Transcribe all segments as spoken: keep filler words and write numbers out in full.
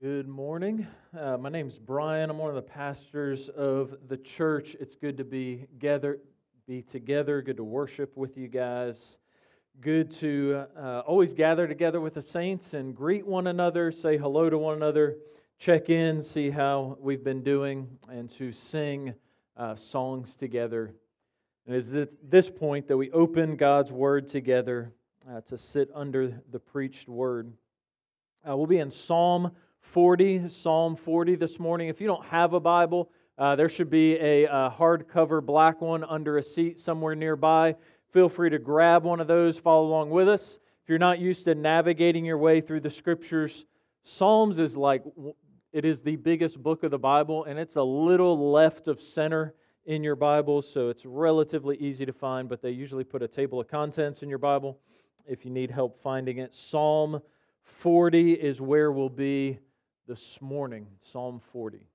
Good morning. Uh, my name's Brian. I'm one of the pastors of the church. It's good to be gather, be together. Good to worship with you guys. Good to uh, always gather together with the saints and greet one another, say hello to one another, check in, see how we've been doing, and to sing uh, songs together. And it's at this point that we open God's Word together uh, to sit under the preached Word. Uh, we'll be in Psalm forty, Psalm forty this morning. If you don't have a Bible, uh, there should be a, a hardcover black one under a seat somewhere nearby. Feel free to grab one of those, follow along with us. If you're not used to navigating your way through the Scriptures, Psalms is like, it is the biggest book of the Bible, and it's a little left of center in your Bible, so it's relatively easy to find, but they usually put a table of contents in your Bible if you need help finding it. Psalm forty is where we'll be this morning. Psalm forty.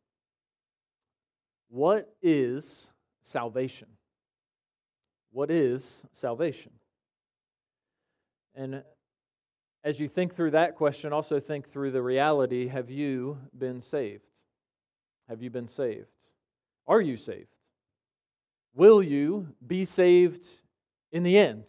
What is salvation? What is salvation? And as you think through that question, also think through the reality, have you been saved? Have you been saved? Are you saved? Will you be saved in the end?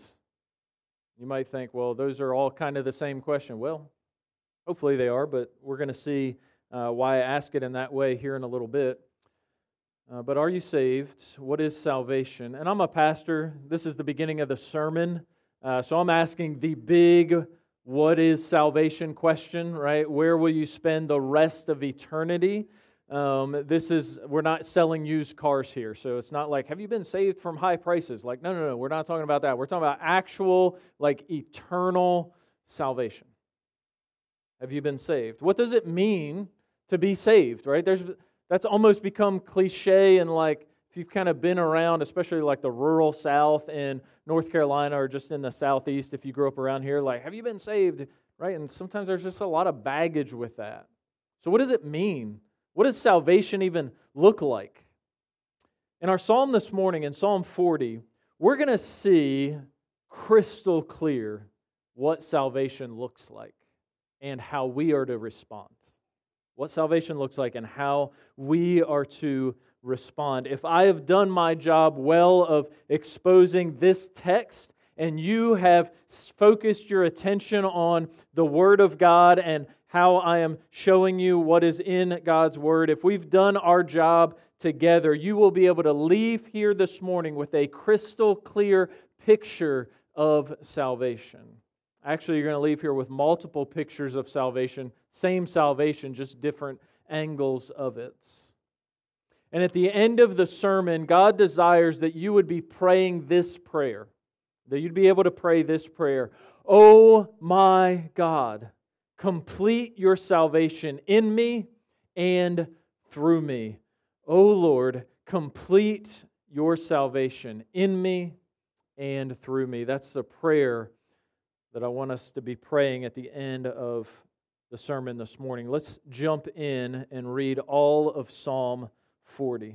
You might think, well, those are all kind of the same question. Well, hopefully they are, but we're going to see uh, why I ask it in that way here in a little bit. Uh, but are you saved? What is salvation? And I'm a pastor. This is the beginning of the sermon. Uh, so I'm asking the big, what is salvation question, right? Where will you spend the rest of eternity? Um, this is, we're not selling used cars here. So it's not like, have you been saved from high prices? Like, no, no, no, we're not talking about that. We're talking about actual, like, eternal salvation. Have you been saved? What does it mean to be saved, right? There's That's almost become cliche, and like, if you've kind of been around, especially like the rural South in North Carolina or just in the Southeast, if you grew up around here, like, have you been saved, right? And sometimes there's just a lot of baggage with that. So what does it mean? What does salvation even look like? In our psalm this morning, in Psalm forty, we're going to see crystal clear what salvation looks like and how we are to respond. What salvation looks like and how we are to respond. If I have done my job well of exposing this text, and you have focused your attention on the Word of God and how I am showing you what is in God's Word, if we've done our job together, you will be able to leave here this morning with a crystal clear picture of salvation. Actually, you're going to leave here with multiple pictures of salvation, same salvation, just different angles of it. And at the end of the sermon, God desires that you would be praying this prayer, that you'd be able to pray this prayer. Oh my God, complete your salvation in me and through me. Oh Lord, complete your salvation in me and through me. That's the prayer that I want us to be praying at the end of the sermon this morning. Let's jump in and read all of Psalm forty.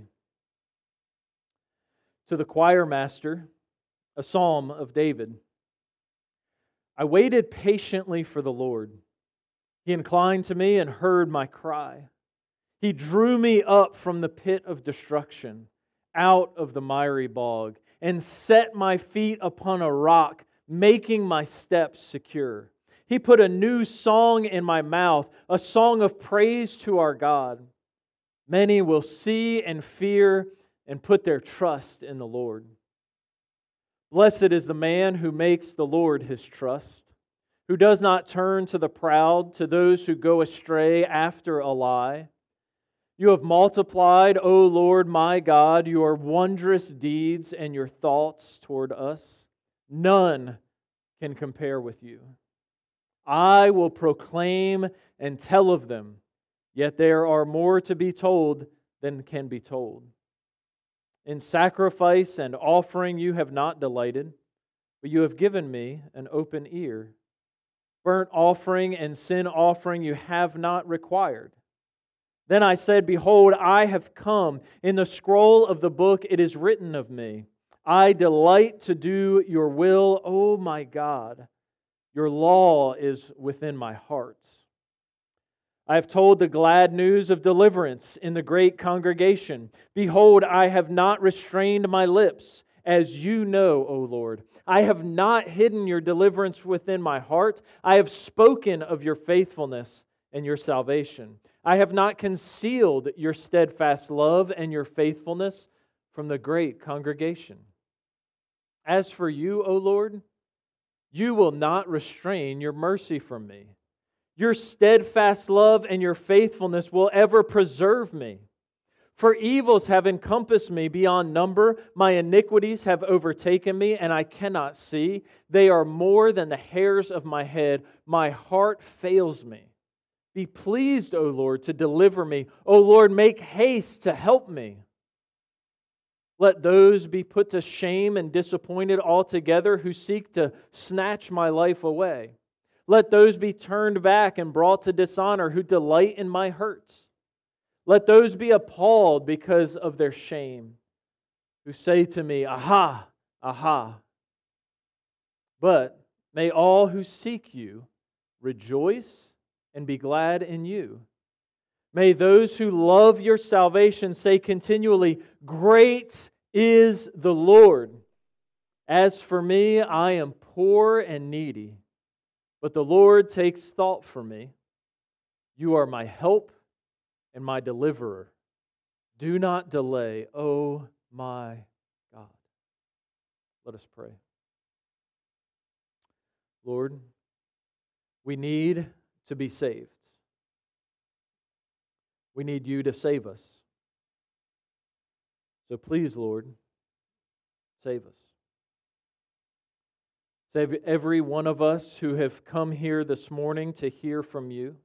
To the choir master, a psalm of David. I waited patiently for the Lord. He inclined to me and heard my cry. He drew me up from the pit of destruction, out of the miry bog, and set my feet upon a rock, making my steps secure. He put a new song in my mouth, a song of praise to our God. Many will see and fear and put their trust in the Lord. Blessed is the man who makes the Lord his trust, who does not turn to the proud, to those who go astray after a lie. You have multiplied, O Lord my God, your wondrous deeds and your thoughts toward us. None can compare with you. I will proclaim and tell of them, yet there are more to be told than can be told. In sacrifice and offering you have not delighted, but you have given me an open ear. Burnt offering and sin offering you have not required. Then I said, behold, I have come. In the scroll of the book it is written of me. I delight to do your will, O my God. Your law is within my heart. I have told the glad news of deliverance in the great congregation. Behold, I have not restrained my lips, as you know, O Lord. I have not hidden your deliverance within my heart. I have spoken of your faithfulness and your salvation. I have not concealed your steadfast love and your faithfulness from the great congregation. As for you, O Lord, you will not restrain your mercy from me. Your steadfast love and your faithfulness will ever preserve me. For evils have encompassed me beyond number. My iniquities have overtaken me, and I cannot see. They are more than the hairs of my head. My heart fails me. Be pleased, O Lord, to deliver me. O Lord, make haste to help me. Let those be put to shame and disappointed altogether who seek to snatch my life away. Let those be turned back and brought to dishonor who delight in my hurts. Let those be appalled because of their shame, who say to me, Aha, aha. But may all who seek you rejoice and be glad in you. May those who love your salvation say continually, Great is the Lord. As for me, I am poor and needy, but the Lord takes thought for me. You are my help and my deliverer. Do not delay, O my God. Let us pray. Lord, we need to be saved. We need you to save us. So please, Lord, save us. Save every one of us who have come here this morning to hear from you.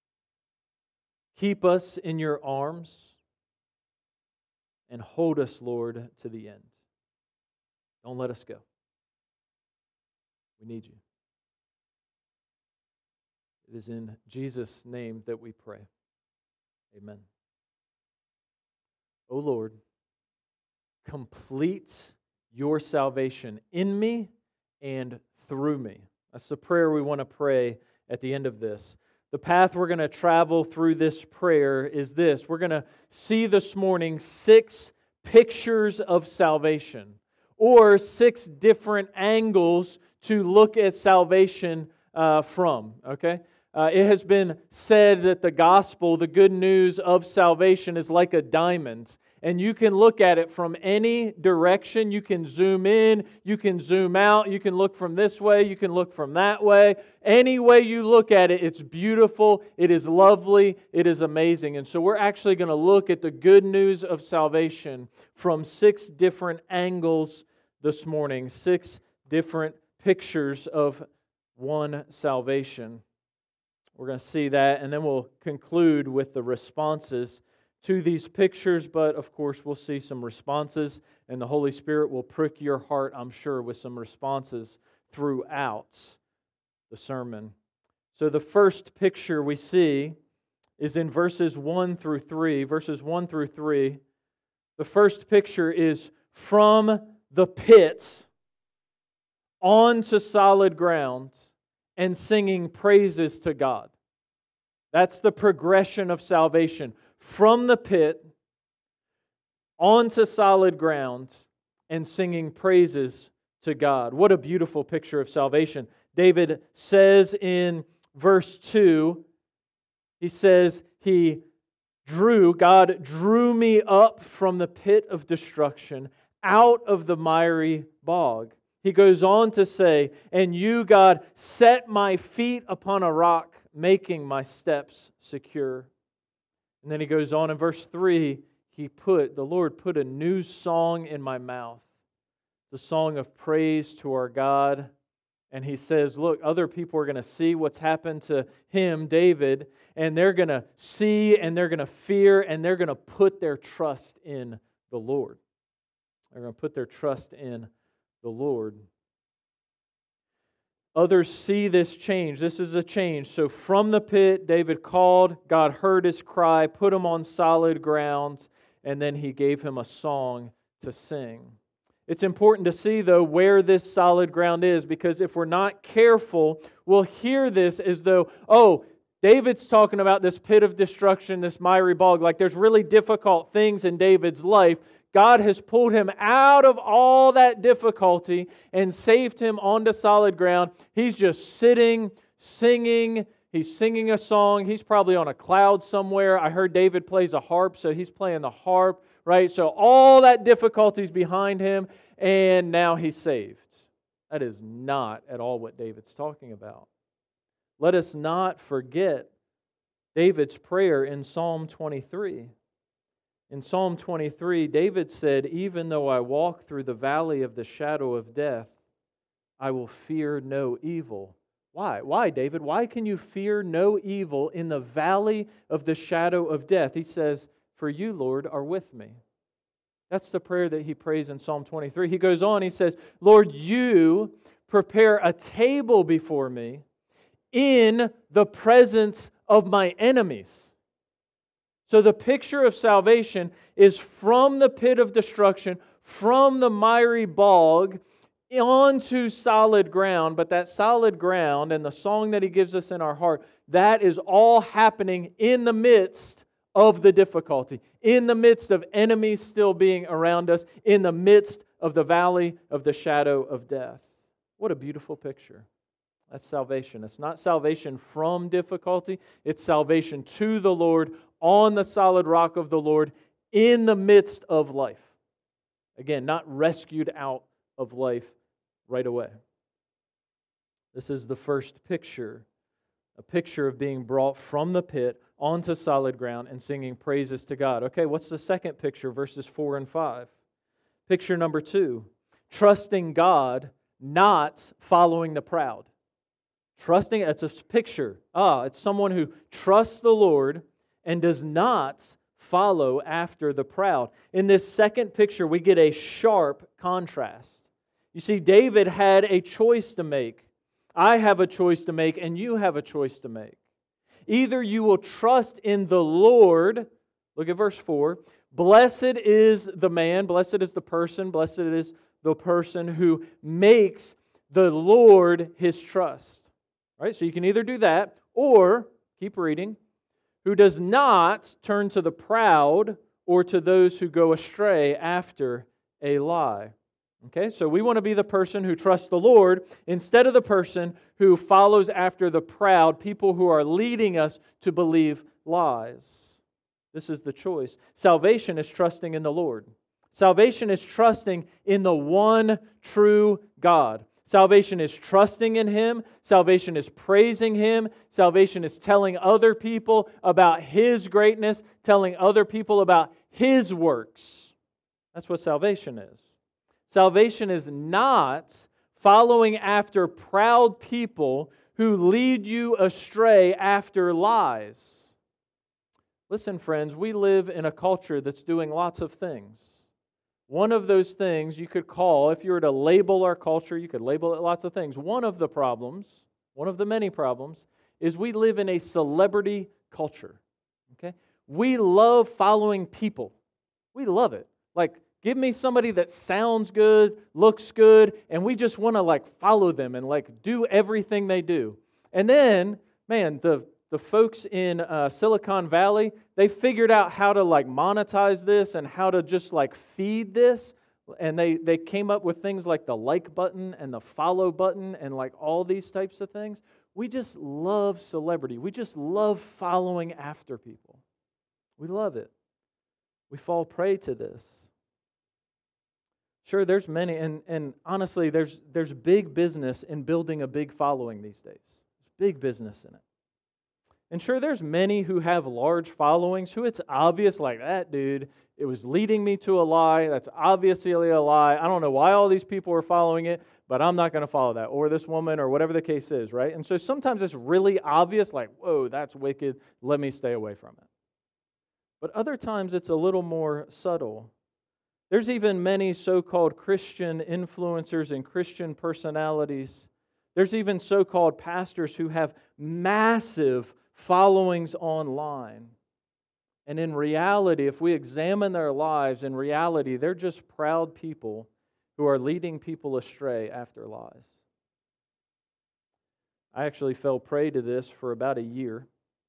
Keep us in your arms and hold us, Lord, to the end. Don't let us go. We need you. It is in Jesus' name that we pray. Amen. O Lord, complete your salvation in me and through me. That's the prayer we want to pray at the end of this. The path we're going to travel through this prayer is this. We're going to see this morning six pictures of salvation, or six different angles to look at salvation uh, from. Okay? Uh, it has been said that the gospel, the good news of salvation, is like a diamond. And you can look at it from any direction. You can zoom in, you can zoom out, you can look from this way, you can look from that way. Any way you look at it, it's beautiful, it is lovely, it is amazing. And so we're actually going to look at the good news of salvation from six different angles this morning, six different pictures of one salvation. We're going to see that, and then we'll conclude with the responses to these pictures, but of course we'll see some responses, and the Holy Spirit will prick your heart, I'm sure, with some responses throughout the sermon. So the first picture we see is in verses one through three. Verses one through three. The first picture is from the pit onto solid ground and singing praises to God. That's the progression of salvation. From the pit onto solid ground and singing praises to God. What a beautiful picture of salvation. David says in verse two, he says, He drew, God drew me up from the pit of destruction, out of the miry bog. He goes on to say, And you, God, set my feet upon a rock, making my steps secure. And then he goes on in verse three, he put, the Lord put a new song in my mouth. It's a song of praise to our God. And he says, look, other people are going to see what's happened to him, David, and they're going to see and they're going to fear and they're going to put their trust in the Lord. They're going to put their trust in the Lord. Others see this change. This is a change. So from the pit, David called. God heard his cry, put him on solid ground, and then He gave him a song to sing. It's important to see, though, where this solid ground is, because if we're not careful, we'll hear this as though, oh, David's talking about this pit of destruction, this miry bog, like there's really difficult things in David's life. God has pulled him out of all that difficulty and saved him onto solid ground. He's just sitting, singing. He's singing a song. He's probably on a cloud somewhere. I heard David plays a harp, so he's playing the harp, right? So all that difficulty's behind him, and now he's saved. That is not at all what David's talking about. Let us not forget David's prayer in Psalm twenty-three. In Psalm twenty-three, David said, "Even though I walk through the valley of the shadow of death, I will fear no evil." Why? Why, David? Why can you fear no evil in the valley of the shadow of death? He says, "For you, Lord, are with me." That's the prayer that he prays in Psalm twenty-three. He goes on, he says, "Lord, you prepare a table before me in the presence of my enemies." So the picture of salvation is from the pit of destruction, from the miry bog, onto solid ground. But that solid ground and the song that He gives us in our heart, that is all happening in the midst of the difficulty, in the midst of enemies still being around us, in the midst of the valley of the shadow of death. What a beautiful picture. That's salvation. It's not salvation from difficulty. It's salvation to the Lord, on the solid rock of the Lord, in the midst of life. Again, not rescued out of life right away. This is the first picture, a picture of being brought from the pit onto solid ground and singing praises to God. Okay, what's the second picture? Verses four and five. Picture number two, trusting God, not following the proud. Trusting, it's a picture. Ah, it's someone who trusts the Lord and does not follow after the proud. In this second picture, we get a sharp contrast. You see, David had a choice to make. I have a choice to make, and you have a choice to make. Either you will trust in the Lord, look at verse four, blessed is the man, blessed is the person, blessed is the person who makes the Lord his trust. Right? So you can either do that, or, keep reading, who does not turn to the proud or to those who go astray after a lie. Okay, so we want to be the person who trusts the Lord instead of the person who follows after the proud, people who are leading us to believe lies. This is the choice. Salvation is trusting in the Lord. Salvation is trusting in the one true God. Salvation is trusting in Him. Salvation is praising Him. Salvation is telling other people about His greatness, telling other people about His works. That's what salvation is. Salvation is not following after proud people who lead you astray after lies. Listen, friends, we live in a culture that's doing lots of things. One of those things you could call, if you were to label our culture, you could label it lots of things. One of the problems, one of the many problems, is we live in a celebrity culture. Okay? We love following people. We love it. Like, give me somebody that sounds good, looks good, and we just want to like follow them and like do everything they do. And then, man, the the folks in uh, Silicon Valley, they figured out how to like monetize this and how to just like feed this. And they, they came up with things like the like button and the follow button and like all these types of things. We just love celebrity. We just love following after people. We love it. We fall prey to this. Sure, there's many, and, and honestly, there's there's big business in building a big following these days. There's big business in it. And sure, there's many who have large followings who it's obvious, like, that dude, it was leading me to a lie. That's obviously a lie. I don't know why all these people are following it, but I'm not going to follow that. Or this woman, or whatever the case is, right? And so sometimes it's really obvious, like, whoa, that's wicked. Let me stay away from it. But other times it's a little more subtle. There's even many so-called Christian influencers and Christian personalities. There's even so-called pastors who have massive followings online. And in reality, if we examine their lives, in reality, they're just proud people who are leading people astray after lies. I actually fell prey to this for about a year.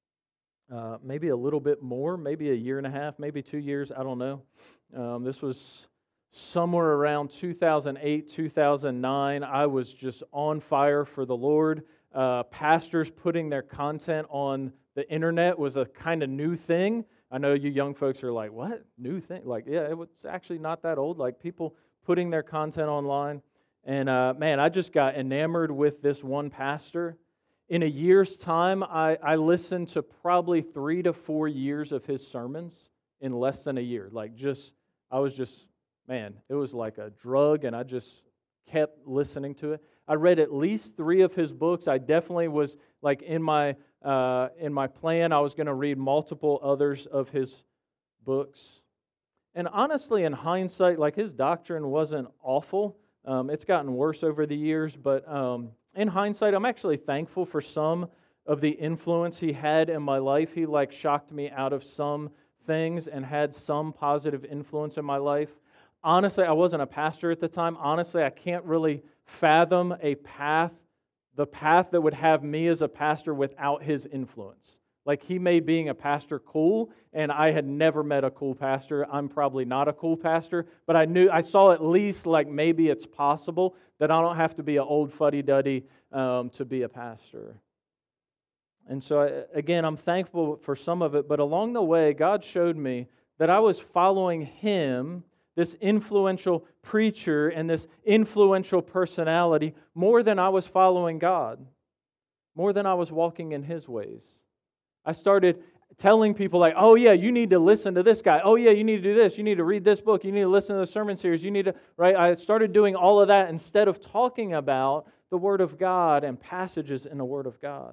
uh, maybe a little bit more, maybe a year and a half, maybe two years, I don't know. Um, this was somewhere around two thousand eight, two thousand nine. I was just on fire for the Lord. Uh, pastors putting their content on the internet was a kind of new thing. I know you young folks are like, what? New thing? Like, yeah, it was actually not that old. Like, people putting their content online. And uh, man, I just got enamored with this one pastor. In a year's time, I, I listened to probably three to four years of his sermons in less than a year. Like, just, I was just, man, it was like a drug, and I just kept listening to it. I read at least three of his books. I definitely was, like, in my uh, in my plan, I was going to read multiple others of his books. And honestly, in hindsight, like, his doctrine wasn't awful. Um, it's gotten worse over the years, but um, in hindsight, I'm actually thankful for some of the influence he had in my life. He, like, shocked me out of some things and had some positive influence in my life. Honestly, I wasn't a pastor at the time. Honestly, I can't really fathom a path, the path that would have me as a pastor without his influence. Like, he made being a pastor cool, and I had never met a cool pastor. I'm probably not a cool pastor, but I knew, I saw at least, like, maybe it's possible that I don't have to be an old fuddy-duddy um, to be a pastor. And so, I, again, I'm thankful for some of it, but along the way, God showed me that I was following Him, this influential preacher and this influential personality, more than I was following God, more than I was walking in His ways. I started telling people, like, oh yeah, you need to listen to this guy. Oh yeah, you need to do this. You need to read this book. You need to listen to the sermon series. You need to, right? I started doing all of that instead of talking about the Word of God and passages in the Word of God.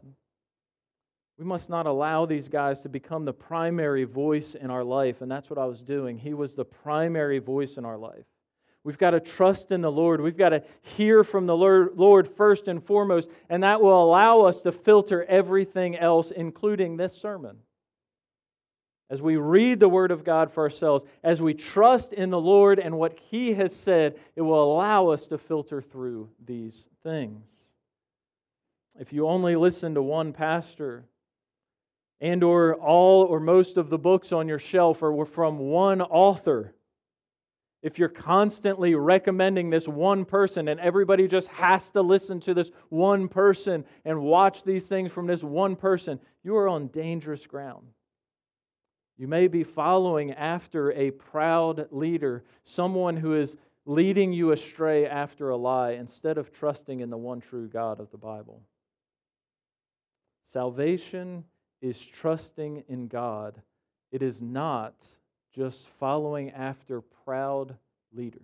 We must not allow these guys to become the primary voice in our life, and that's what I was doing. He was the primary voice in our life. We've got to trust in the Lord. We've got to hear from the Lord first and foremost, and that will allow us to filter everything else, including this sermon. As we read the Word of God for ourselves, as we trust in the Lord and what He has said, it will allow us to filter through these things. If you only listen to one pastor, and or all or most of the books on your shelf are from one author, if you're constantly recommending this one person and everybody just has to listen to this one person and watch these things from this one person, you are on dangerous ground. You may be following after a proud leader, someone who is leading you astray after a lie instead of trusting in the one true God of the Bible. Salvation is trusting in God. It is not just following after proud leaders.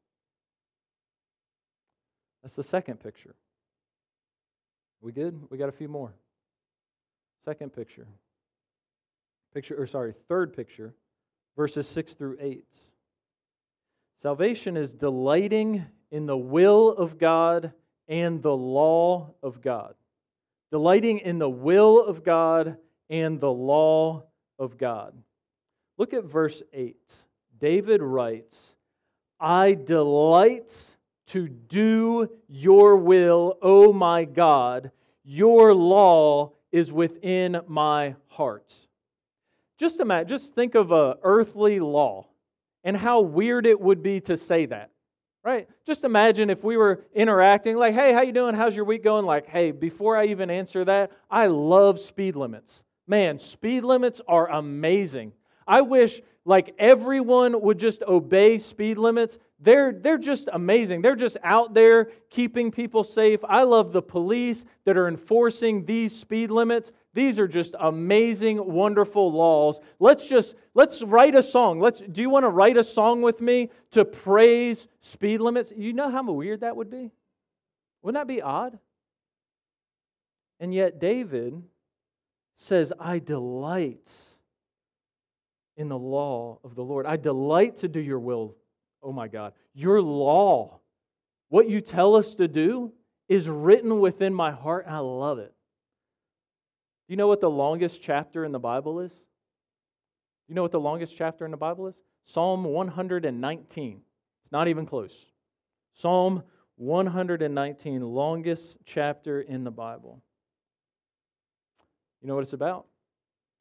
That's the second picture. We good? We got a few more. Second picture. Picture, or sorry, third picture, verses six through eight. Salvation is delighting in the will of God and the law of God. Delighting in the will of God and the law of God. Look at verse eight. David writes, I delight to do your will, O my God. Your law is within my heart. Just imagine, just think of an earthly law and how weird it would be to say that. Right? Just imagine if we were interacting, like, hey, how you doing? How's your week going? Like, hey, before I even answer that, I love speed limits. Man, speed limits are amazing. I wish, like, everyone would just obey speed limits. They're, they're just amazing. They're just out there keeping people safe. I love the police that are enforcing these speed limits. These are just amazing, wonderful laws. Let's just, let's write a song. Let's. Do you want to write a song with me to praise speed limits? You know how weird that would be? Wouldn't that be odd? And yet David says, I delight in the law of the Lord. I delight to do your will, oh my God. Your law, what you tell us to do, is written within my heart, and I love it. Do you know what the longest chapter in the Bible is? Do you know what the longest chapter in the Bible is? Psalm one hundred nineteen. It's not even close. Psalm one hundred nineteen, longest chapter in the Bible. You know what it's about?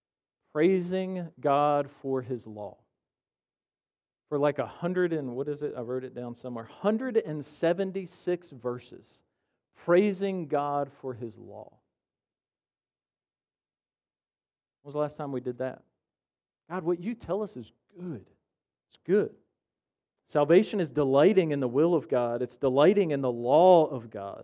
praising God for His law. For like a hundred and, what is it? I wrote it down somewhere. one hundred seventy-six verses praising God for His law. When was the last time we did that? God, what you tell us is good. It's good. Salvation is delighting in the will of God. It's delighting in the law of God.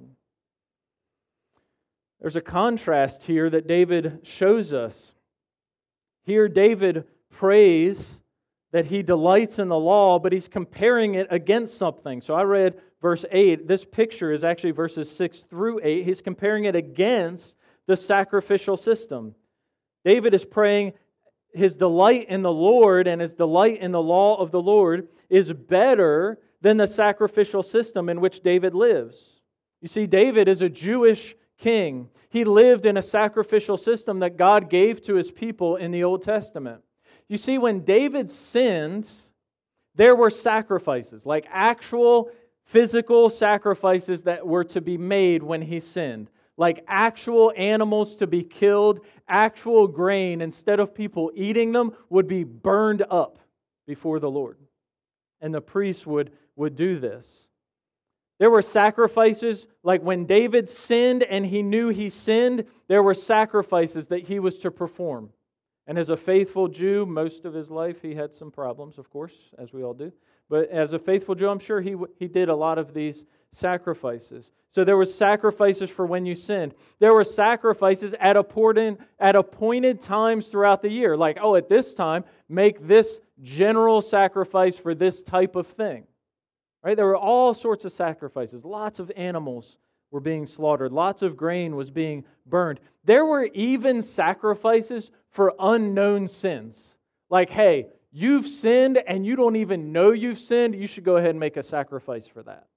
There's a contrast here that David shows us. Here David prays that he delights in the law, but he's comparing it against something. So I read verse eight. This picture is actually verses six through eight. He's comparing it against the sacrificial system. David is praying his delight in the Lord and his delight in the law of the Lord is better than the sacrificial system in which David lives. You see, David is a Jewish king. He lived in a sacrificial system that God gave to His people in the Old Testament. You see, when David sinned, there were sacrifices, like actual physical sacrifices that were to be made when he sinned. Like actual animals to be killed, actual grain, instead of people eating them, would be burned up before the Lord. And the priests would, would do this. There were sacrifices, like when David sinned and he knew he sinned, there were sacrifices that he was to perform. And as a faithful Jew, most of his life he had some problems, of course, as we all do. But as a faithful Jew, I'm sure he he did a lot of these sacrifices. So there were sacrifices for when you sinned. There were sacrifices at appointed, at appointed times throughout the year. Like, oh, at this time, make this general sacrifice for this type of thing. Right? There were all sorts of sacrifices. Lots of animals were being slaughtered. Lots of grain was being burned. There were even sacrifices for unknown sins. Like, hey, you've sinned and you don't even know you've sinned. You should go ahead and make a sacrifice for that.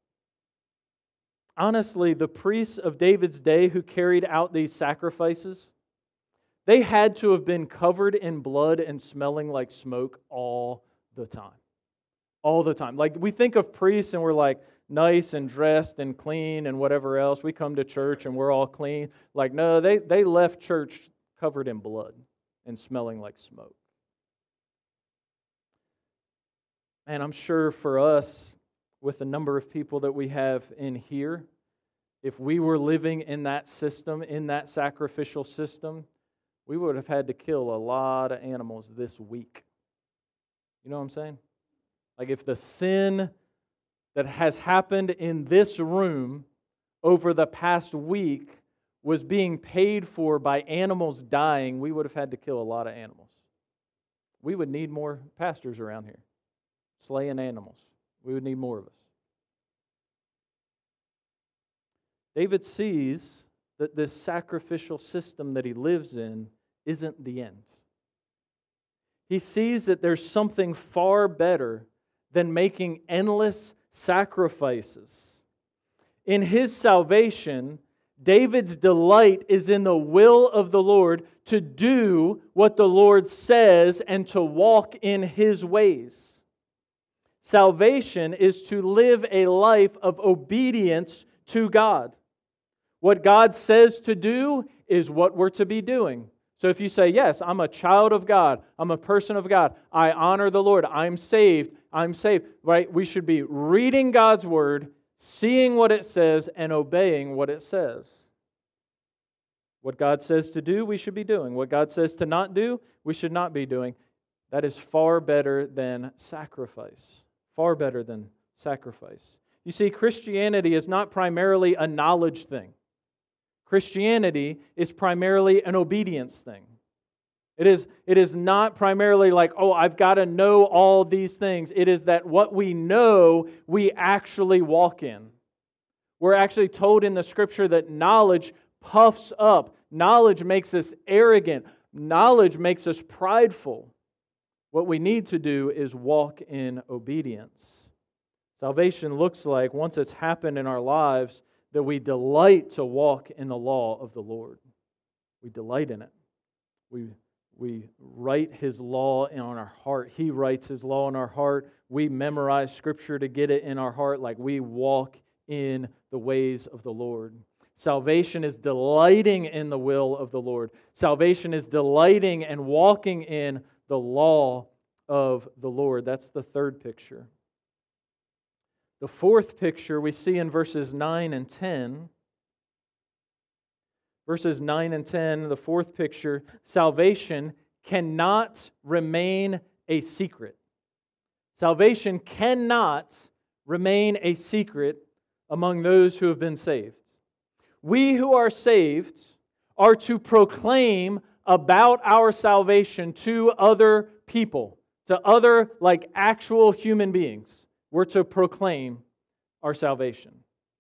Honestly, the priests of David's day who carried out these sacrifices, they had to have been covered in blood and smelling like smoke all the time. All the time. Like, we think of priests and we're like nice and dressed and clean and whatever else. We come to church and we're all clean. Like, no, they, they left church covered in blood and smelling like smoke. And I'm sure for us, with the number of people that we have in here, if we were living in that system, in that sacrificial system, we would have had to kill a lot of animals this week. You know what I'm saying? Like if the sin that has happened in this room over the past week was being paid for by animals dying, we would have had to kill a lot of animals. We would need more pastors around here, slaying animals. We would need more of us. David sees that this sacrificial system that he lives in isn't the end. He sees that there's something far better than making endless sacrifices. In his salvation, David's delight is in the will of the Lord to do what the Lord says and to walk in His ways. Salvation is to live a life of obedience to God. What God says to do is what we're to be doing. So if you say, yes, I'm a child of God, I'm a person of God, I honor the Lord, I'm saved, I'm saved, right? We should be reading God's Word, seeing what it says, and obeying what it says. What God says to do, we should be doing. What God says to not do, we should not be doing. That is far better than sacrifice. Far better than sacrifice. You see, Christianity is not primarily a knowledge thing. Christianity is primarily an obedience thing. It is, it is not primarily like, oh, I've got to know all these things. It is that what we know, we actually walk in. We're actually told in the Scripture that knowledge puffs up. Knowledge makes us arrogant. Knowledge makes us prideful. What we need to do is walk in obedience. Salvation looks like, once it's happened in our lives, that we delight to walk in the law of the Lord. We delight in it. We, we write His law in our heart. He writes His law in our heart. We memorize Scripture to get it in our heart, like we walk in the ways of the Lord. Salvation is delighting in the will of the Lord. Salvation is delighting and walking in the law of the Lord. That's the third picture. The fourth picture we see in verses nine and ten. Verses nine and ten, the fourth picture, salvation cannot remain a secret. Salvation cannot remain a secret among those who have been saved. We who are saved are to proclaim about our salvation to other people, to other like actual human beings. We're to proclaim our salvation.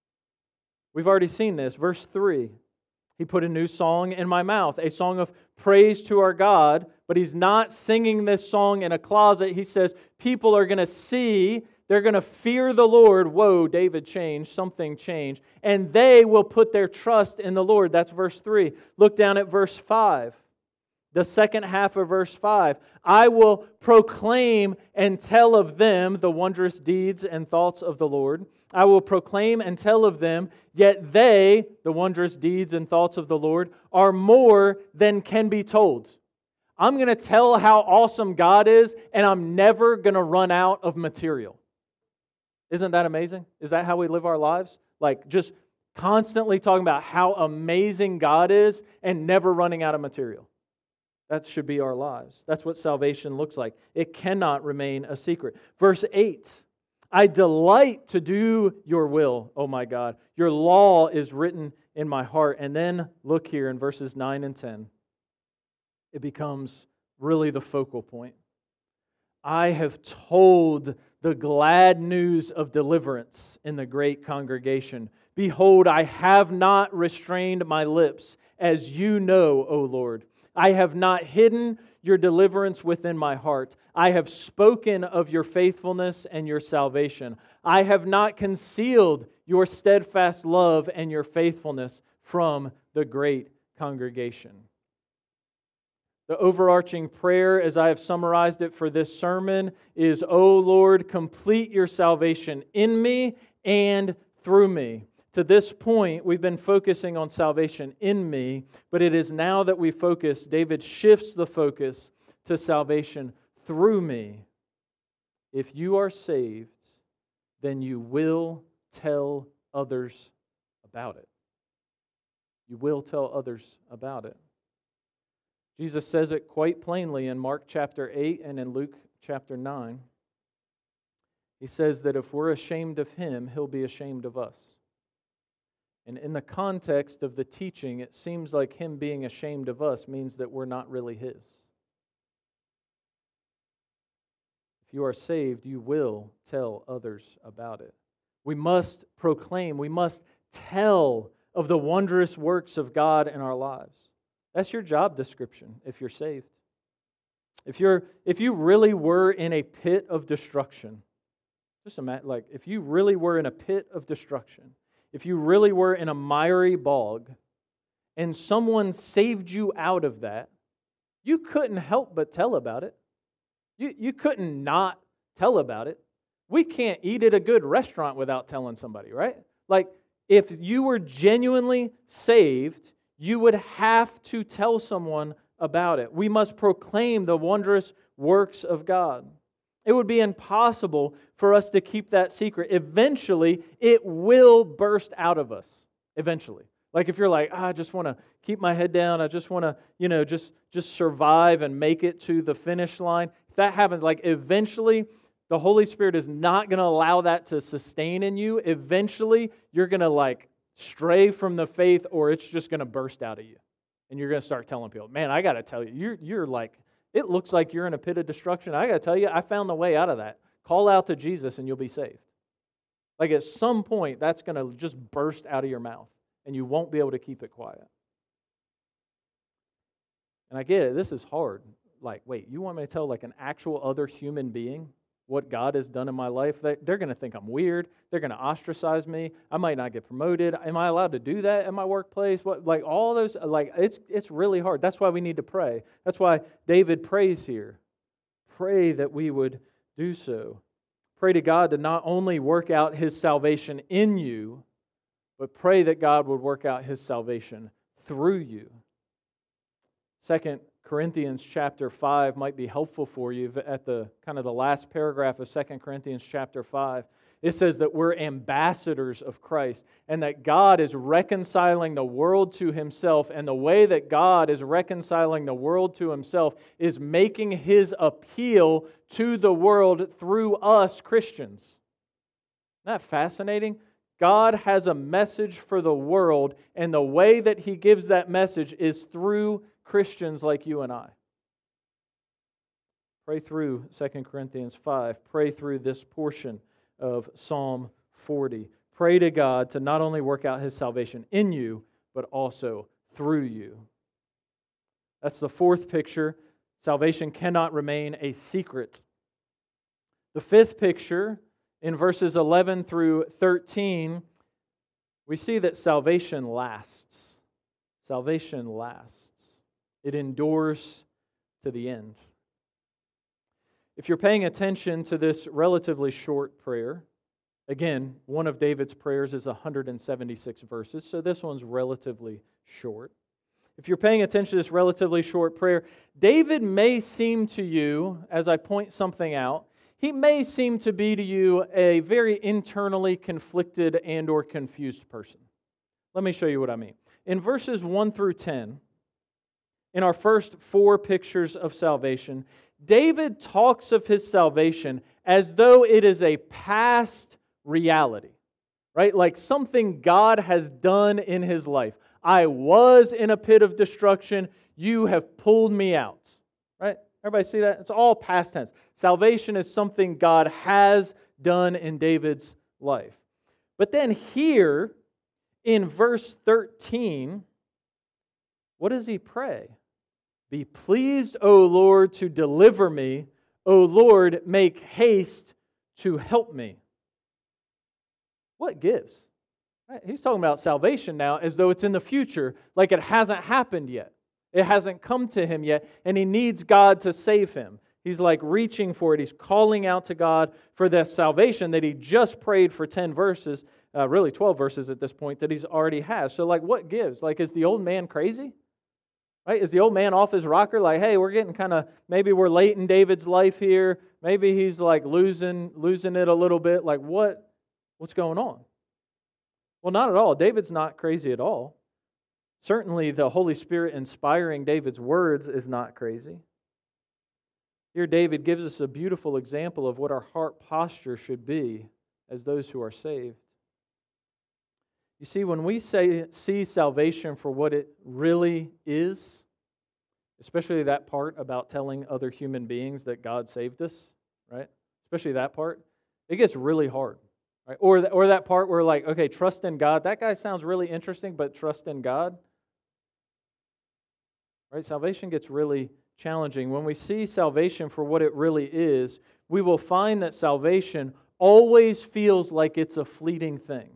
We've already seen this. Verse three, He put a new song in my mouth, a song of praise to our God, but He's not singing this song in a closet. He says people are going to see, they're going to fear the Lord. Whoa, David changed, something changed. And they will put their trust in the Lord. That's verse three. Look down at verse five. The second half of verse five. I will proclaim and tell of them the wondrous deeds and thoughts of the Lord. I will proclaim and tell of them, yet they, the wondrous deeds and thoughts of the Lord, are more than can be told. I'm going to tell how awesome God is, and I'm never going to run out of material. Isn't that amazing? Is that how we live our lives? Like just constantly talking about how amazing God is and never running out of material. That should be our lives. That's what salvation looks like. It cannot remain a secret. Verse eight, I delight to do your will, O my God. Your law is written in my heart. And then look here in verses nine and ten. It becomes really the focal point. I have told the glad news of deliverance in the great congregation. Behold, I have not restrained my lips, as you know, O Lord. I have not hidden your deliverance within my heart. I have spoken of your faithfulness and your salvation. I have not concealed your steadfast love and your faithfulness from the great congregation. The overarching prayer, as I have summarized it for this sermon, is, O Lord, complete your salvation in me and through me. To this point, we've been focusing on salvation in me, but it is now that we focus, David shifts the focus to salvation through me. If you are saved, then you will tell others about it. You will tell others about it. Jesus says it quite plainly in Mark chapter eight and in Luke chapter nine. He says that if we're ashamed of Him, He'll be ashamed of us. And in the context of the teaching, it seems like Him being ashamed of us means that we're not really His. If you are saved, you will tell others about it. We must proclaim, we must tell of the wondrous works of God in our lives. That's your job description if you're saved. If you're, if you really were in a pit of destruction, just imagine, like if you really were in a pit of destruction, if you really were in a miry bog, and someone saved you out of that, you couldn't help but tell about it. You, you couldn't not tell about it. We can't eat at a good restaurant without telling somebody, right? Like, if you were genuinely saved, you would have to tell someone about it. We must proclaim the wondrous works of God. It would be impossible for us to keep that secret. Eventually, it will burst out of us. Eventually. Like if you're like, ah, I just want to keep my head down. I just want to, you know, just, just survive and make it to the finish line. If that happens, like eventually, the Holy Spirit is not going to allow that to sustain in you. Eventually, you're going to like stray from the faith, or it's just going to burst out of you. And you're going to start telling people, man, I got to tell you, you're, you're like, it looks like you're in a pit of destruction. I got to tell you, I found the way out of that. Call out to Jesus and you'll be saved. Like at some point, that's going to just burst out of your mouth and you won't be able to keep it quiet. And I get it, this is hard. Like, wait, you want me to tell like an actual other human being what God has done in my life? They're going to think I'm weird. They're going to ostracize me. I might not get promoted. Am I allowed to do that in my workplace? What, like all those, like it's it's really hard. That's why we need to pray. That's why David prays here. Pray that we would do so. Pray to God to not only work out His salvation in you, but pray that God would work out His salvation through you. Second Corinthians chapter five might be helpful for you at the kind of the last paragraph of Second Corinthians chapter five. It says that we're ambassadors of Christ and that God is reconciling the world to Himself, and the way that God is reconciling the world to Himself is making His appeal to the world through us Christians. Isn't that fascinating? God has a message for the world, and the way that He gives that message is through Christians like you and I. Pray through Second Corinthians five. Pray through this portion of Psalm forty. Pray to God to not only work out His salvation in you, but also through you. That's the fourth picture. Salvation cannot remain a secret. The fifth picture, in verses eleven through thirteen, we see that salvation lasts. Salvation lasts. It endures to the end. If you're paying attention to this relatively short prayer, again, one of David's prayers is one hundred seventy-six verses, so this one's relatively short. If you're paying attention to this relatively short prayer, David may seem to you, as I point something out, he may seem to be to you a very internally conflicted and or confused person. Let me show you what I mean. In verses one through ten, in our first four pictures of salvation, David talks of his salvation as though it is a past reality, right? Like something God has done in his life. I was in a pit of destruction. You have pulled me out, right? Everybody see that? It's all past tense. Salvation is something God has done in David's life. But then here in verse thirteen, what does he pray? Be pleased, O Lord, to deliver me. O Lord, make haste to help me. What gives? Right? He's talking about salvation now as though it's in the future, like it hasn't happened yet. It hasn't come to him yet, and he needs God to save him. He's like reaching for it. He's calling out to God for the salvation that he just prayed for ten verses, uh, really twelve verses at this point, that he's already has. So like what gives? Like is the old man crazy? Right? Is the old man off his rocker? Like, hey, we're getting kind of, maybe we're late in David's life here. Maybe he's like losing losing it a little bit. Like what? What's going on? Well, not at all. David's not crazy at all. Certainly the Holy Spirit inspiring David's words is not crazy. Here David gives us a beautiful example of what our heart posture should be as those who are saved. You see, when we say see salvation for what it really is, especially that part about telling other human beings that God saved us, right? Especially that part, it gets really hard. Right? Or, or that part where like, okay, trust in God. That guy sounds really interesting, but trust in God. Right? Salvation gets really challenging. When we see salvation for what it really is, we will find that salvation always feels like it's a fleeting thing.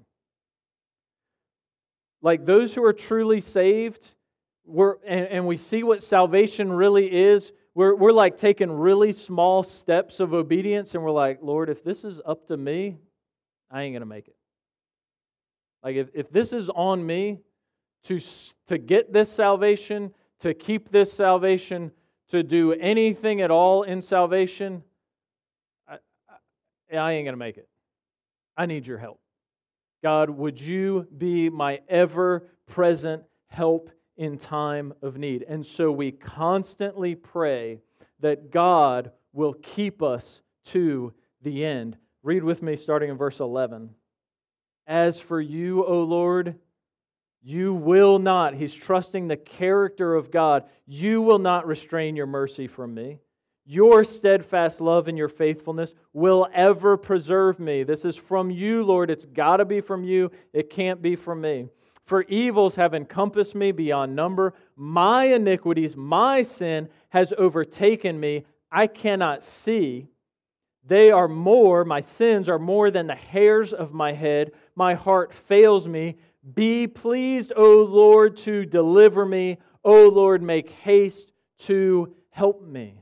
Like those who are truly saved, we're, and, and we see what salvation really is, we're, we're like taking really small steps of obedience, and we're like, Lord, if this is up to me, I ain't going to make it. Like if, if this is on me to, to get this salvation, to keep this salvation, to do anything at all in salvation, I, I, I ain't going to make it. I need your help. God, would you be my ever-present help in time of need? And so we constantly pray that God will keep us to the end. Read with me starting in verse eleven. As for you, O Lord, you will not, he's trusting the character of God, you will not restrain your mercy from me. Your steadfast love and your faithfulness will ever preserve me. This is from you, Lord. It's got to be from you. It can't be from me. For evils have encompassed me beyond number. My iniquities, my sin has overtaken me. I cannot see. They are more, my sins are more than the hairs of my head. My heart fails me. Be pleased, O Lord, to deliver me. O Lord, make haste to help me.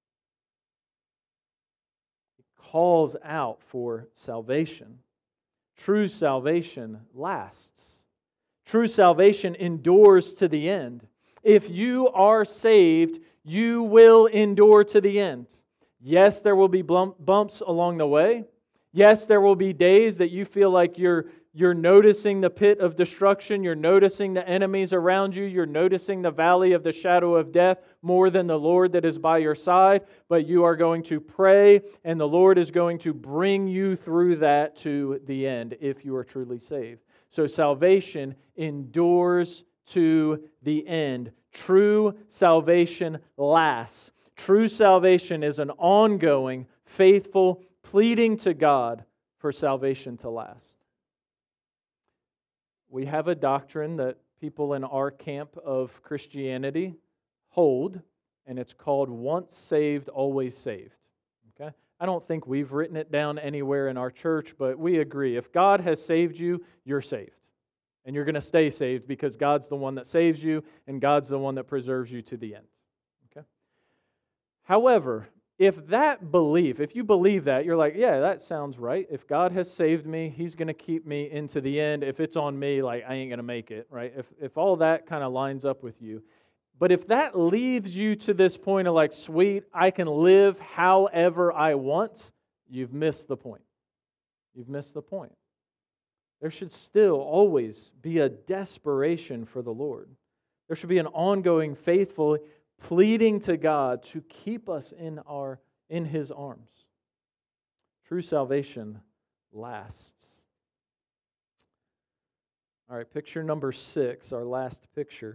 Calls out for salvation. true salvation lasts. True salvation endures to the end. If you are saved, you will endure to the end. Yes, there will be bumps along the way. Yes, there will be days that you feel like you're You're noticing the pit of destruction. You're noticing the enemies around you. You're noticing the valley of the shadow of death more than the Lord that is by your side. But you are going to pray, and the Lord is going to bring you through that to the end if you are truly saved. So salvation endures to the end. True salvation lasts. True salvation is an ongoing, faithful pleading to God for salvation to last. We have a doctrine that people in our camp of Christianity hold, and it's called once saved, always saved. Okay? I don't think we've written it down anywhere in our church, but we agree. If God has saved you, you're saved. And you're going to stay saved because God's the one that saves you, and God's the one that preserves you to the end. Okay? However, if that belief, if you believe that, you're like, yeah, that sounds right. If God has saved me, He's going to keep me into the end. If it's on me, like, I ain't going to make it, right? If if all that kind of lines up with you. But if that leaves you to this point of like, sweet, I can live however I want, you've missed the point. You've missed the point. There should still always be a desperation for the Lord. There should be an ongoing, faithful pleading to God to keep us in our in His arms. True salvation lasts. All right, picture number six, our last picture.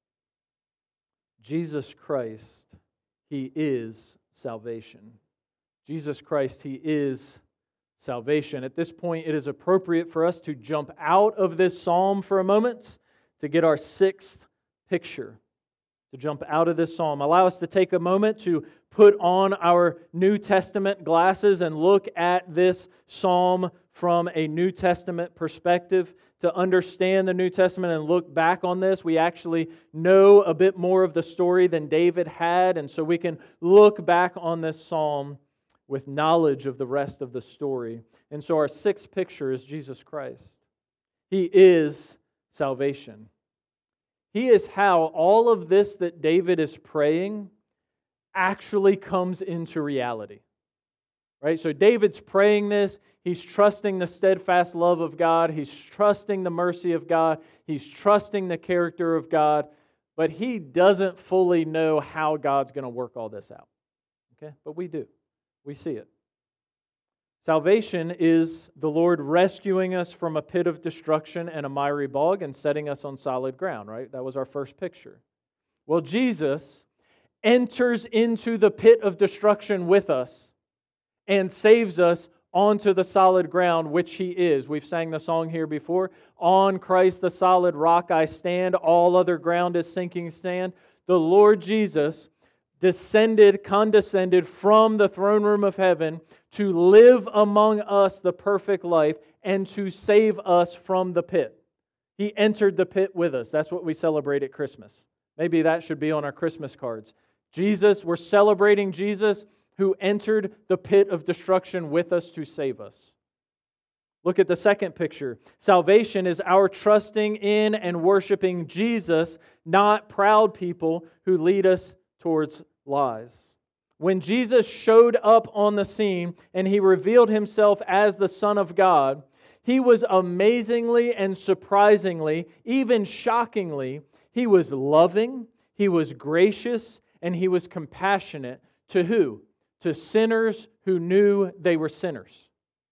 Jesus Christ, He is salvation. Jesus Christ, He is salvation. At this point, it is appropriate for us to jump out of this psalm for a moment to get our sixth picture. To jump out of this psalm. Allow us to take a moment to put on our New Testament glasses and look at this psalm from a New Testament perspective. To understand the New Testament and look back on this, we actually know a bit more of the story than David had, and so we can look back on this psalm with knowledge of the rest of the story. And so our sixth picture is Jesus Christ. He is salvation. He is how all of this that David is praying actually comes into reality. Right? So David's praying this. He's trusting the steadfast love of God. He's trusting the mercy of God. He's trusting the character of God. But he doesn't fully know how God's going to work all this out. Okay? But we do. We see it. Salvation is the Lord rescuing us from a pit of destruction and a miry bog and setting us on solid ground, right? That was our first picture. Well, Jesus enters into the pit of destruction with us and saves us onto the solid ground, which He is. We've sang the song here before. On Christ the solid rock I stand, all other ground is sinking sand. The Lord Jesus descended, condescended from the throne room of heaven to live among us the perfect life and to save us from the pit. He entered the pit with us. That's what we celebrate at Christmas. Maybe that should be on our Christmas cards. Jesus, we're celebrating Jesus who entered the pit of destruction with us to save us. Look at the second picture. Salvation is our trusting in and worshiping Jesus, not proud people who lead us towards lies. When Jesus showed up on the scene and He revealed Himself as the Son of God, He was amazingly and surprisingly, even shockingly, He was loving, He was gracious, and He was compassionate. To who? To sinners who knew they were sinners.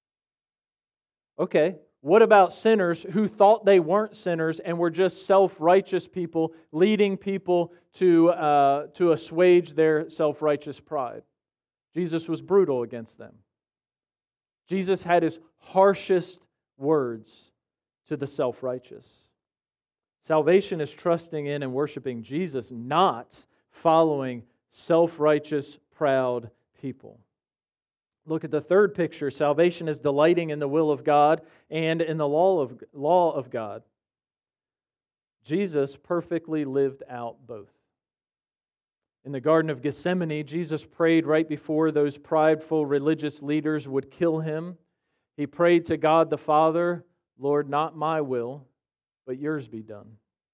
Okay, what about sinners who thought they weren't sinners and were just self-righteous people leading people to, uh, to assuage their self-righteous pride? Jesus was brutal against them. Jesus had His harshest words to the self-righteous. Salvation is trusting in and worshiping Jesus, not following self-righteous, proud people. Look at the third picture. Salvation is delighting in the will of God and in the law of, law of God. Jesus perfectly lived out both. In the Garden of Gethsemane, Jesus prayed right before those prideful religious leaders would kill Him. He prayed to God the Father, Lord, not my will, but yours be done.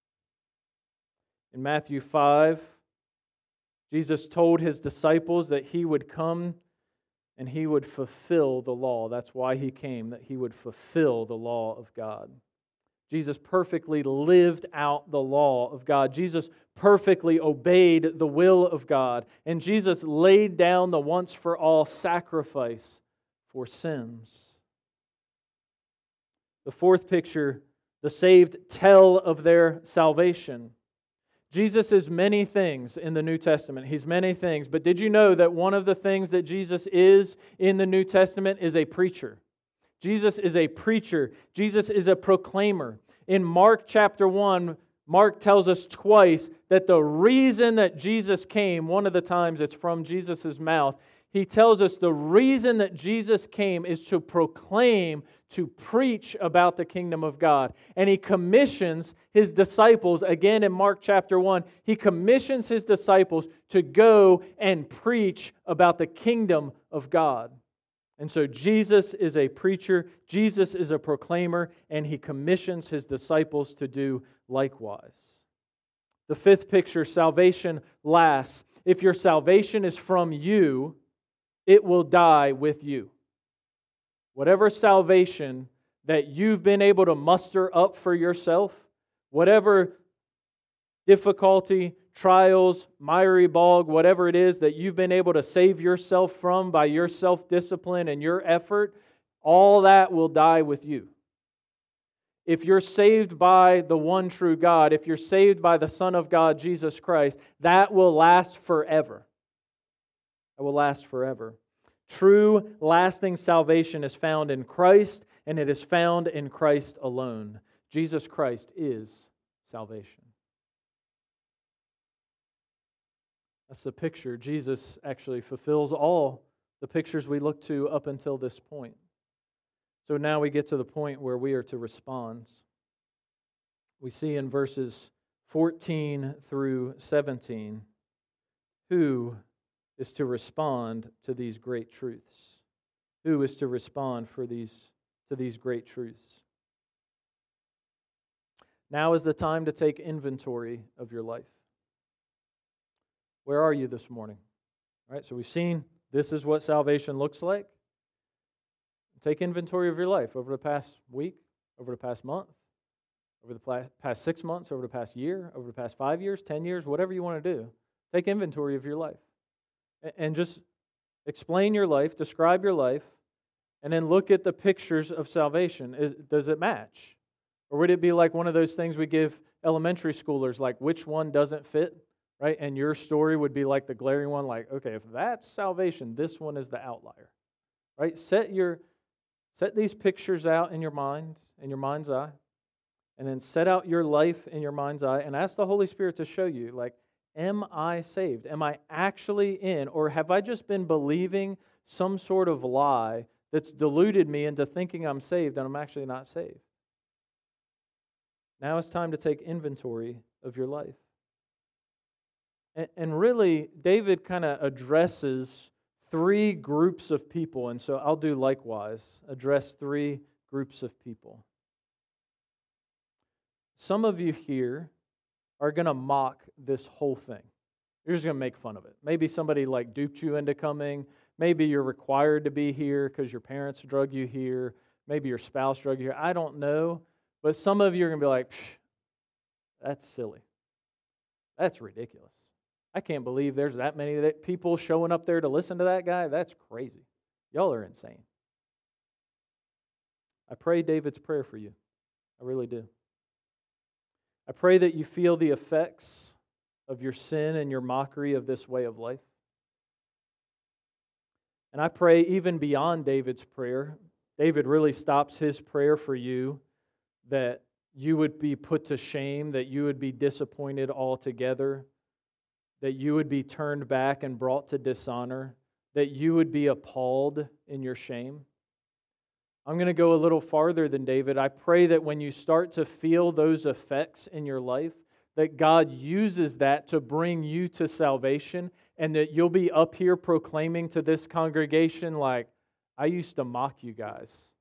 In Matthew five, Jesus told his disciples that he would come and he would fulfill the law. That's why he came, that he would fulfill the law of God. Jesus perfectly lived out the law of God. Jesus perfectly obeyed the will of God. And Jesus laid down the once-for-all sacrifice for sins. The fourth picture, the saved tell of their salvation. Jesus is many things in the New Testament. He's many things. But did you know that one of the things that Jesus is in the New Testament is a preacher? Jesus is a preacher. Jesus is a proclaimer. In Mark chapter one, Mark tells us twice that the reason that Jesus came, one of the times it's from Jesus' mouth, he tells us the reason that Jesus came is to proclaim, to preach about the kingdom of God. And he commissions his disciples, again in Mark chapter one, he commissions his disciples to go and preach about the kingdom of God. And so Jesus is a preacher, Jesus is a proclaimer, and he commissions his disciples to do likewise. The fifth picture, salvation lasts. If your salvation is from you, it will die with you. Whatever salvation that you've been able to muster up for yourself, whatever difficulty, trials, miry bog, whatever it is that you've been able to save yourself from by your self-discipline and your effort, all that will die with you. If you're saved by the one true God, if you're saved by the Son of God, Jesus Christ, that will last forever. That will last forever. True, lasting salvation is found in Christ, and it is found in Christ alone. Jesus Christ is salvation. That's the picture. Jesus actually fulfills all the pictures we look to up until this point. So now we get to the point where we are to respond. We see in verses fourteen through seventeen who is to respond to these great truths. Who is to respond for these to these great truths? Now is the time to take inventory of your life. Where are you this morning? All right, so we've seen this is what salvation looks like. Take inventory of your life over the past week, over the past month, over the past six months, over the past year, over the past five years, ten years, whatever you want to do. Take inventory of your life. And just explain your life, describe your life, and then look at the pictures of salvation. Is, does it match? Or would it be like one of those things we give elementary schoolers, like which one doesn't fit? Right? And your story would be like the glaring one, like, okay, if that's salvation, this one is the outlier. Right? Set your set these pictures out in your mind, in your mind's eye, and then set out your life in your mind's eye and ask the Holy Spirit to show you, like, am I saved? Am I actually in? Or have I just been believing some sort of lie that's deluded me into thinking I'm saved and I'm actually not saved? Now it's time to take inventory of your life. And really, David kind of addresses three groups of people, and so I'll do likewise, address three groups of people. Some of you here are going to mock this whole thing. You're just going to make fun of it. Maybe somebody like duped you into coming. Maybe you're required to be here because your parents drug you here. Maybe your spouse drug you here. I don't know. But some of you are going to be like, that's silly. That's ridiculous. I can't believe there's that many people showing up there to listen to that guy. That's crazy. Y'all are insane. I pray David's prayer for you. I really do. I pray that you feel the effects of your sin and your mockery of this way of life. And I pray even beyond David's prayer, David really stops his prayer for you, that you would be put to shame, that you would be disappointed altogether, that you would be turned back and brought to dishonor, that you would be appalled in your shame. I'm going to go a little farther than David. I pray that when you start to feel those effects in your life, that God uses that to bring you to salvation, and that you'll be up here proclaiming to this congregation like, I used to mock you guys,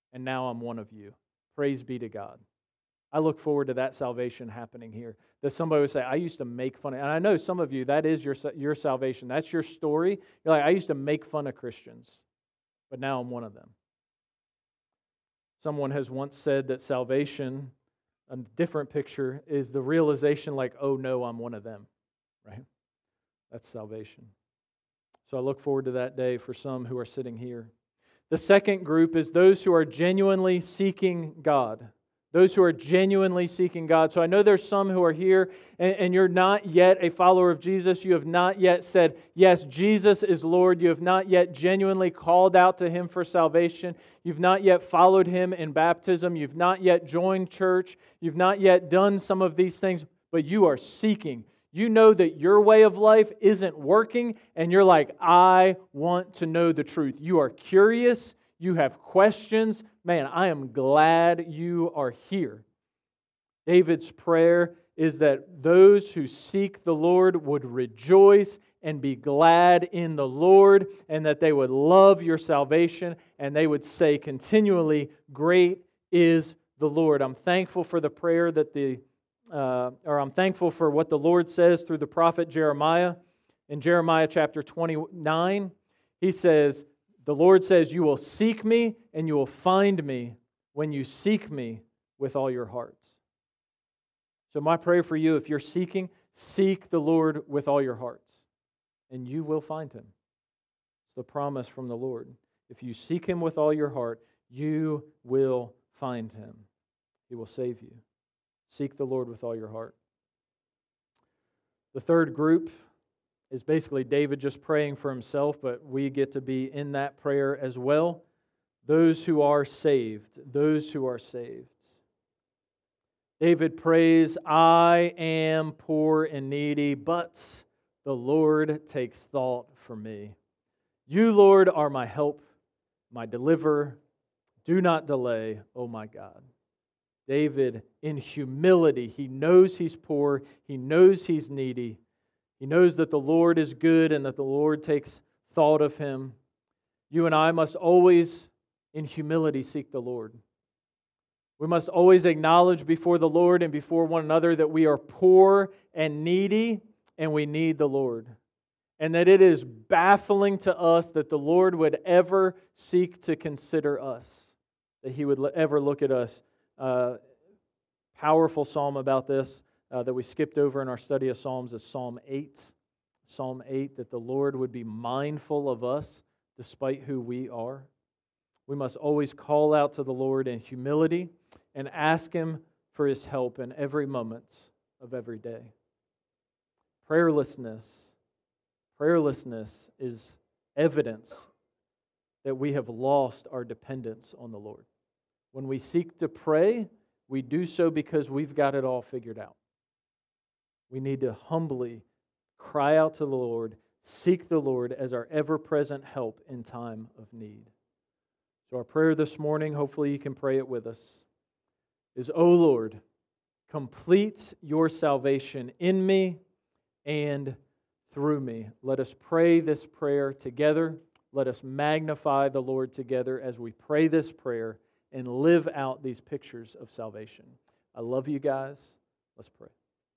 and now I'm one of you. Praise be to God. I look forward to that salvation happening here. That somebody would say, I used to make fun of, and I know some of you, that is your, your salvation. That's your story. You're like, I used to make fun of Christians, but now I'm one of them. Someone has once said that salvation, a different picture, is the realization like, oh no, I'm one of them, right? That's salvation. So I look forward to that day for some who are sitting here. The second group is those who are genuinely seeking God. Those who are genuinely seeking God. So I know there's some who are here and, and you're not yet a follower of Jesus. You have not yet said, yes, Jesus is Lord. You have not yet genuinely called out to Him for salvation. You've not yet followed Him in baptism. You've not yet joined church. You've not yet done some of these things, but you are seeking. You know that your way of life isn't working and you're like, I want to know the truth. You are curious. You have questions. Man, I am glad you are here. David's prayer is that those who seek the Lord would rejoice and be glad in the Lord, and that they would love your salvation, and they would say continually, great is the Lord. I'm thankful for the prayer that the, uh, or I'm thankful for what the Lord says through the prophet Jeremiah. In Jeremiah chapter twenty-nine, he says, the Lord says, you will seek me and you will find me when you seek me with all your hearts. So my prayer for you, if you're seeking, seek the Lord with all your hearts, and you will find Him. It's the promise from the Lord. If you seek Him with all your heart, you will find Him. He will save you. Seek the Lord with all your heart. The third group is basically David just praying for himself, but we get to be in that prayer as well. Those who are saved, those who are saved. David prays, I am poor and needy, but the Lord takes thought for me. You, Lord, are my help, my deliverer. Do not delay, oh my God. David, in humility, he knows he's poor, he knows he's needy. He knows that the Lord is good and that the Lord takes thought of him. You and I must always, in humility, seek the Lord. We must always acknowledge before the Lord and before one another that we are poor and needy and we need the Lord. And that it is baffling to us that the Lord would ever seek to consider us, that He would ever look at us. Uh, powerful psalm about this. Uh, that we skipped over in our study of Psalms is Psalm eight. Psalm eight, that the Lord would be mindful of us despite who we are. We must always call out to the Lord in humility and ask Him for His help in every moment of every day. Prayerlessness, prayerlessness is evidence that we have lost our dependence on the Lord. When we seek to pray, we do so because we've got it all figured out. We need to humbly cry out to the Lord, seek the Lord as our ever-present help in time of need. So our prayer this morning, hopefully you can pray it with us, is, O Lord, complete your salvation in me and through me. Let us pray this prayer together. Let us magnify the Lord together as we pray this prayer and live out these pictures of salvation. I love you guys. Let's pray.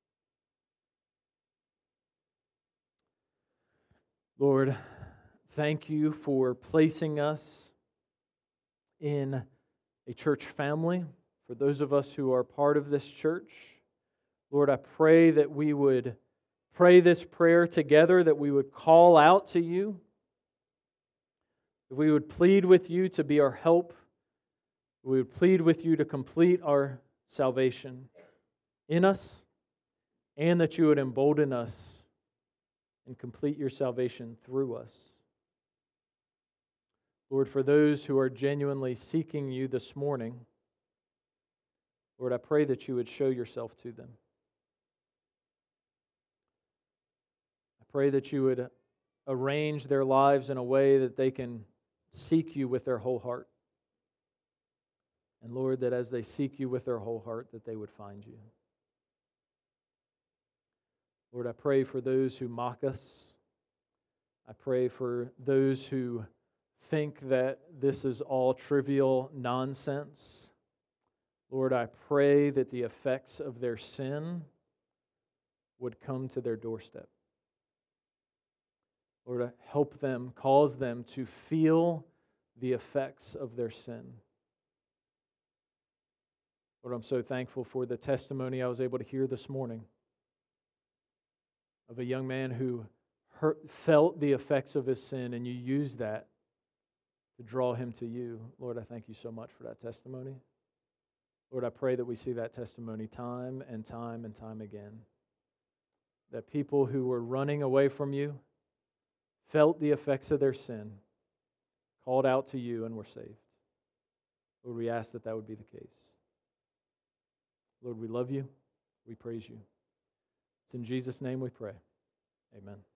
Lord, thank you for placing us in a church family. For those of us who are part of this church, Lord, I pray that we would pray this prayer together, that we would call out to you, that we would plead with you to be our help, we would plead with you to complete our salvation in us, and that you would embolden us and complete your salvation through us. Lord, for those who are genuinely seeking you this morning, Lord, I pray that you would show yourself to them. I pray that you would arrange their lives in a way that they can seek you with their whole heart. And Lord, that as they seek you with their whole heart, that they would find you. Lord, I pray for those who mock us. I pray for those who think that this is all trivial nonsense, Lord, I pray that the effects of their sin would come to their doorstep. Lord, help them, cause them to feel the effects of their sin. Lord, I'm so thankful for the testimony I was able to hear this morning of a young man who hurt, felt the effects of his sin, and you used that to draw him to you. Lord, I thank you so much for that testimony. Lord, I pray that we see that testimony time and time and time again. That people who were running away from you felt the effects of their sin, called out to you, and were saved. Lord, we ask that that would be the case. Lord, we love you. We praise you. It's in Jesus' name we pray. Amen.